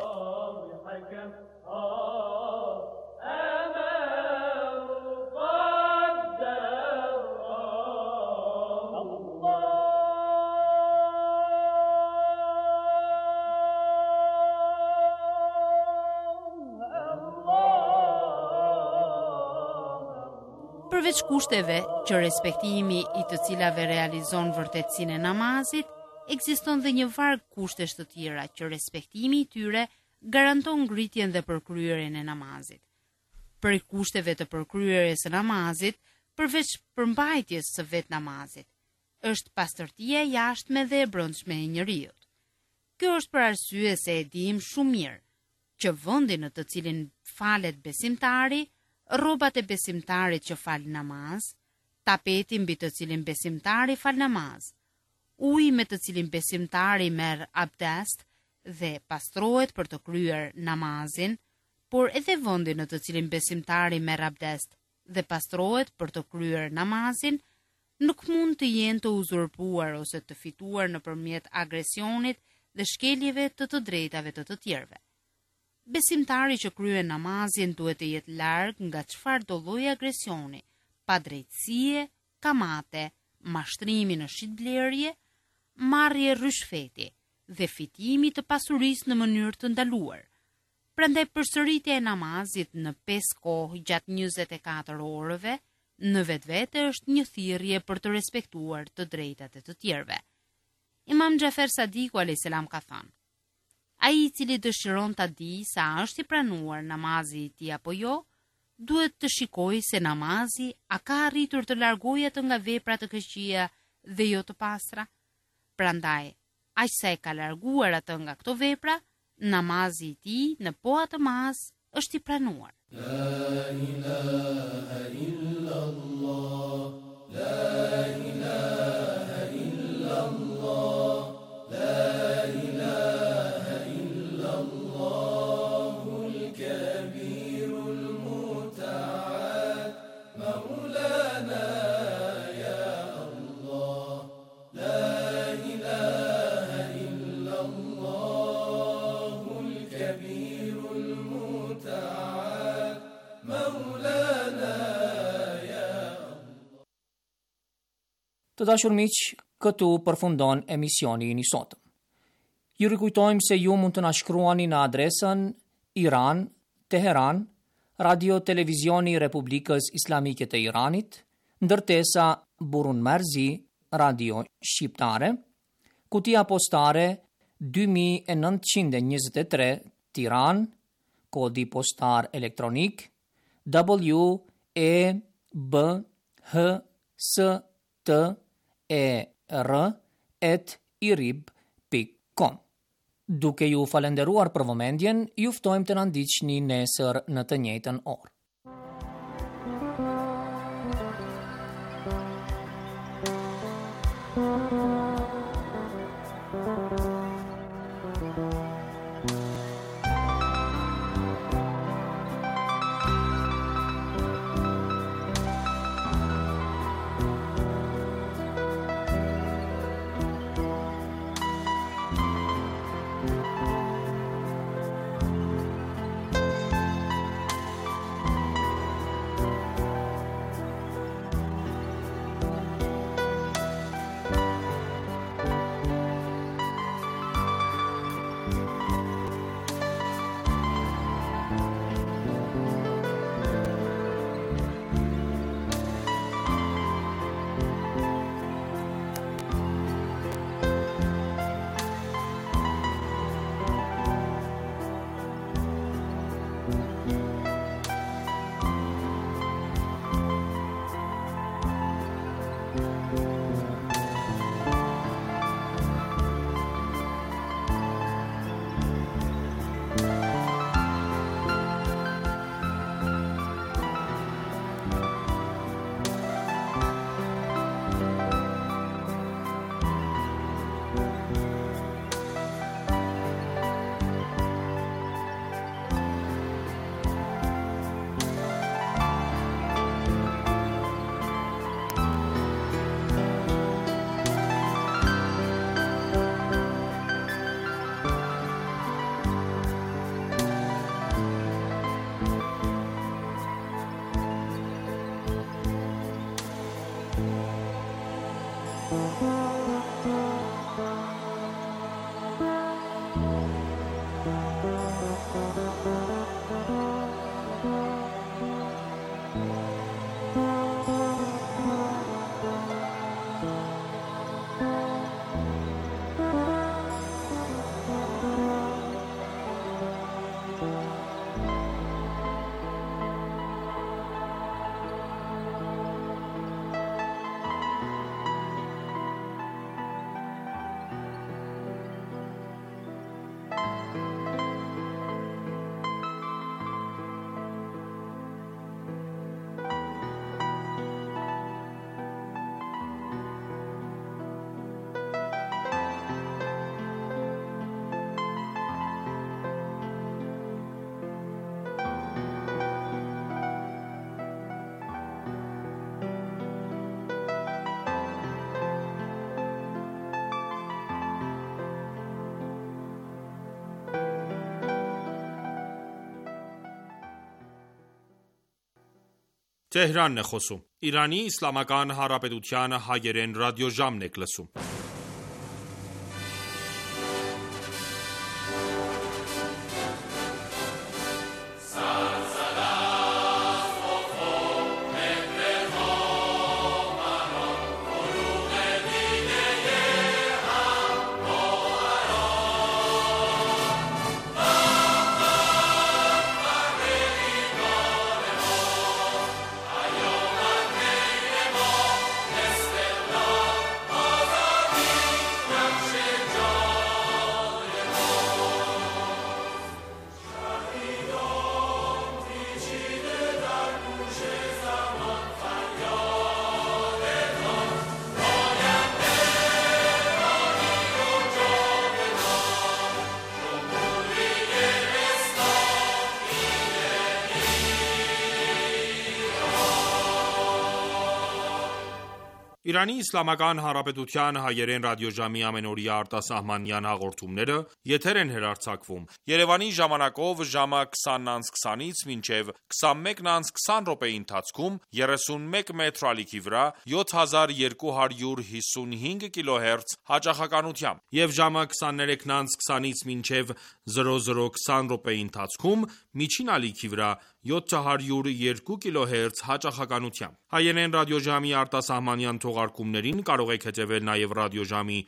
Përveç kushteve që respektimi i të cilave realizon vërtetësinë e namazit, ekziston dhe një varg kushtesh të tjera që respektimi i tyre garanton ngritjen dhe përkryerjen e namazit. Për kushteve të përkryerjes së namazit, përveç përmbajtjes së vet namazit, është pastërtia e jashtme dhe e brendshme e njeriut. Kjo është për arsye se e dim shumë mirë që vendi në të cilin falet besimtari, rrobat e besimtarit që fal namaz, tapeti mbi të cilin besimtari fal namaz, uji me të cilin besimtari merr abdest dhe pastrohet për të kryer namazin, por edhe vendi në të cilin besimtari merr abdest dhe pastrohet për të kryer namazin, nuk mund të jenë të uzurpuar ose të fituar nëpërmjet agresionit dhe shkeljeve të drejtave të tjerëve. Besimtari që kryen namazin duhet të jetë larg nga çfarëdo lloji agresioni, padrejtësie, kamate, mashtrimi në shitblerje, marrje rishfeti dhe fitimi të pasurisë në mënyrë të ndaluar. Prandaj përsëritja e namazit në 5 kohë gjatë 24 orëve në vetvete është një thirrje për të respektuar të drejtat e të tjerëve. Imam Xhafer Sadiku alayhis salam ka thënë: ai i cili dëshiron ta di sa është i pranuar namazi i tij apo jo, duhet të shikojë se namazi a ka arritur të largojë atë nga vepra të këqija dhe jo të pastra. Prandaj, aq sa e ka larguar atë nga këto vepra, namazi i tij në po atë mas është i pranuar. La ilaha illallah, la ilaha illallah, la ilaha illallahul kabirul muta'al, maulana ya Allah, la ilaha illallahul kabirul muta'al, maulana ya Allah. Të dashur miq, këtu përfundon emisioni i sotëm. Ju rikujtojmë se ju mund të na shkruani në adresën Iran, Teheran, Radio Televizioni i Republikës Islamike të Iranit, ndërtesa Burun Marzi, Radio Shqiptare, kutia postare 2923 Tiran, kodi postar elektronik WEBHSTER@irib.com. Duke ju falenderuar për vëmendjen, ju ftojmë të na ndiqni nesër në të njëjtën orë. Թեհրանն է խոսում։ Իրանի Իսլամական Հանրապետության հայերեն ռադիոժամն եք լսում։ Իրանի Իսլամական Հանրապետության հայերեն ռադիոժամի ամենօրյա արտասահմանյան հաղորդումները եթեր են հեռարձակվում Երևանի ժամանակով ժամը 20:20-ից մինչև 21:20 րոպեի ընթացքում 31 մետրի ալիքի վրա 7255 կիլոհերց հաճախականությամբ եւ ժամը 23:20-ից մինչև 00:20 րոպեի ընթացքում միջին ալիքի վրա 702 կիլոհերց հաճախականությամբ։ Հայերեն ռադիոժամի արտասահմանյան թողարկումներին կարող եք հետևել նաև ռադիոժամի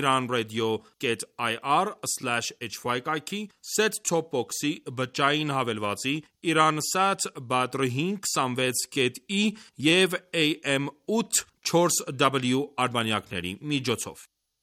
iranradio.ir/hy կայքի, set-top box-ի, բջջային հավելվածի, Iransat Badr 526.i եւ AM 8 4W արբանյակների միջոցով։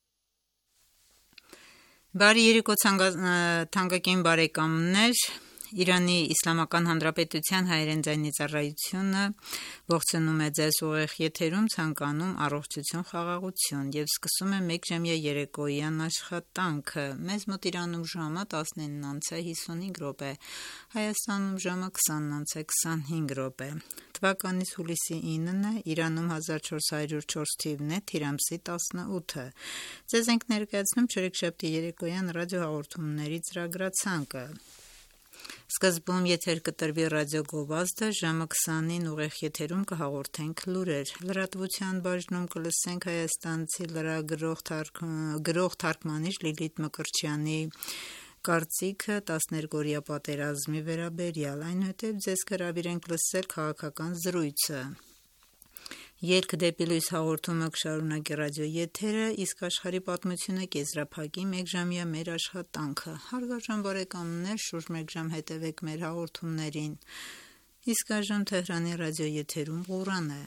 Բարի երեկո թանկագին բարեկամներ, Իրանի Իսլամական Հանրապետության հայերեն ձայնի ծառայությունը ողջունում է ձեզ ուղիղ եթերում ցանկանում առողջություն, խաղաղություն եւ սկսում է 1 ժամյա երեկոյան աշխատանքը։ Մեզ մոտ Իրանում ժամը 19:55 րոպե, Հայաստանում ժամը 20:25 րոպե։ Թվականից հուլիսի 9-ն է, Իրանում 1404 թիվն է, Թիրամսի 18-ը։ Ձեզ ենք ներկայացնում չորեքշաբթի երեկոյան ռադիոհաղորդումների ծրագրացանկը։ Սկզբում եթեր կտրվի ռադիոգովազդը, ժամը 20-ին ուղիղ եթերում կհաղորդենք լուրեր։ Լրատվության բաժնում կլսենք հայաստանցի գրող թարգմանիչ Լիլիթ Մկրտչյանի կարծիքը 12-օրյա պատերազմի վերաբերյալ, այնուհետև ձեզ կհրավիրենք լսել քաղաքական զրույցը։ Ելք դեպի լույս հաղորդումը կշարունակի ռադիոեթերը, իսկ աշխարհի պատմությունը կեզրափակի 1 ժամյա մեր աշխատանքը։ Հարգարժան բարեկամներ, շուրջ 1 ժամ հետևեք մեր հաղորդումներին։ Իսկ այժմ Թեհրանի ռադիոեթերում Ղուրան է։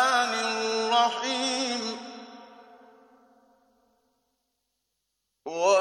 Բիսմիլլահիռռահմանիռռահիմ